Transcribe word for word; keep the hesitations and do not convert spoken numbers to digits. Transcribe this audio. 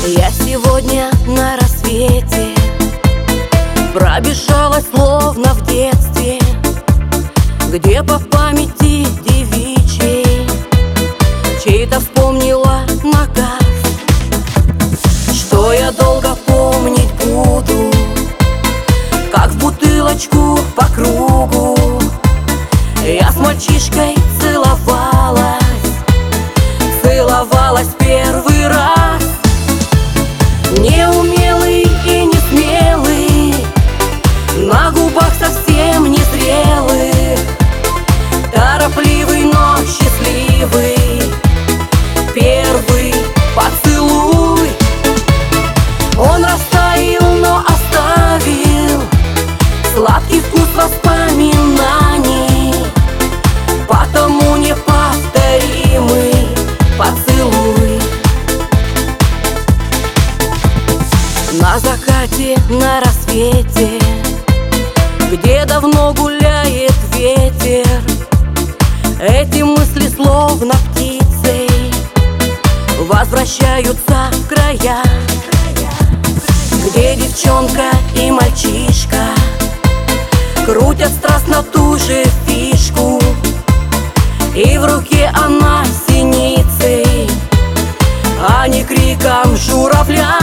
Я сегодня на рассвете пробежалась словно в детстве, где по памяти девичьей чей-то вспомнила наказ, что я долго помнить буду, как в бутылочку по кругу я с мальчишкой целовалась, целовалась первый раз. Неумелый и не смелый, на губах совсем не зрелый, торопливый, но счастливый первый поцелуй. Он растаял, но оставил сладкий вкус воспоминаний, потому неповторимый поцелуй. На закате, на рассвете, где давно гуляет ветер, эти мысли словно птицей возвращаются в края, где девчонка и мальчишка крутят страстно ту же фишку, и в руке она синицей, а не криком журавля.